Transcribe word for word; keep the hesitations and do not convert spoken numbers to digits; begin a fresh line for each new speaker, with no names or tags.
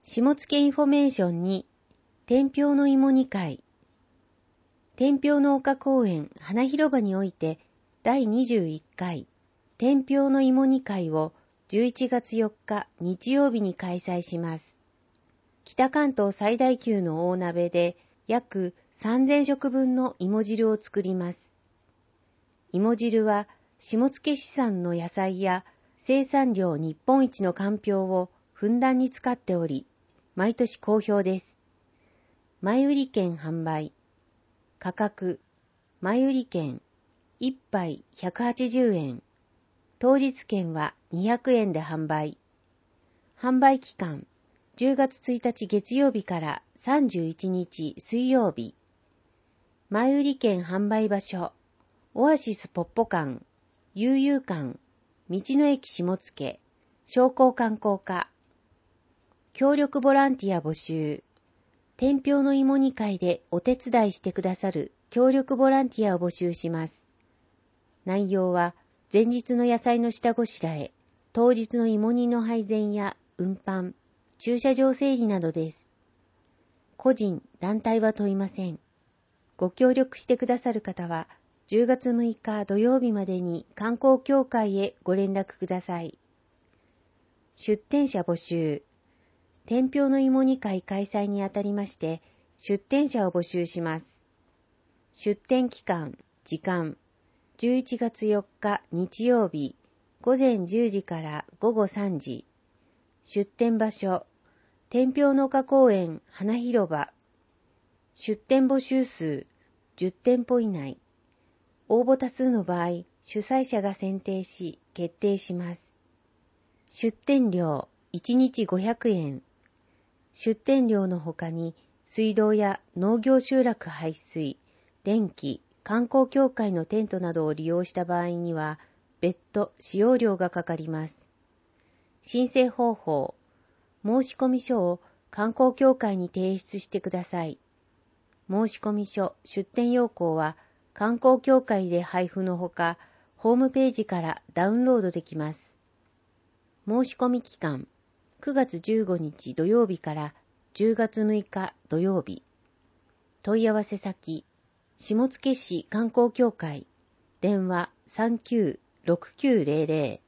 下野インフォメーションに、天平の芋煮会。天平の丘公園花広場において、だいにじゅういっかい、天平の芋煮会をじゅういちがつよっか日曜日に開催します。北関東最大級の大鍋で、約さんぜんしょくぶんの芋汁を作ります。芋汁は、下野市産の野菜や生産量日本一のかんぴょうをふんだんに使っており、毎年好評です。前売券販売。価格、前売券、いっぱいひゃくはちじゅうえん。当日券はにひゃくえんで販売。販売期間、じゅうがつついたち月曜日からさんじゅういちにち水曜日。前売券販売場所、オアシスポッポ館、悠々館、道の駅下野、商工観光課。協力ボランティア募集。天平の芋煮会でお手伝いしてくださる協力ボランティアを募集します。内容は、前日の野菜の下ごしらえ、当日の芋煮の配膳や運搬、駐車場整理などです。個人、団体は問いません。ご協力してくださる方は、じゅうがつむいか土曜日までに観光協会へご連絡ください。出店者募集。天平の芋煮会開催にあたりまして、出店者を募集します。出店期間、時間、じゅういちがつよっか日曜日、ごぜんじゅうじからごごさんじ。出店場所、天平の丘公園花広場。出店募集数、じゅってんぽ以内。応募多数の場合、主催者が選定し、決定します。出店料、いちにちごひゃくえん。出店料の他に、水道や農業集落排水、電気、観光協会のテントなどを利用した場合には、別途使用料がかかります。申請方法、申込書を観光協会に提出してください。申込書、出店要項は、観光協会で配布のほか、ホームページからダウンロードできます。申込期間、くがつじゅうごにち土曜日からじゅうがつむいか土曜日。問い合わせ先、下野市観光協会、電話 さんきゅうろくきゅうぜろぜろ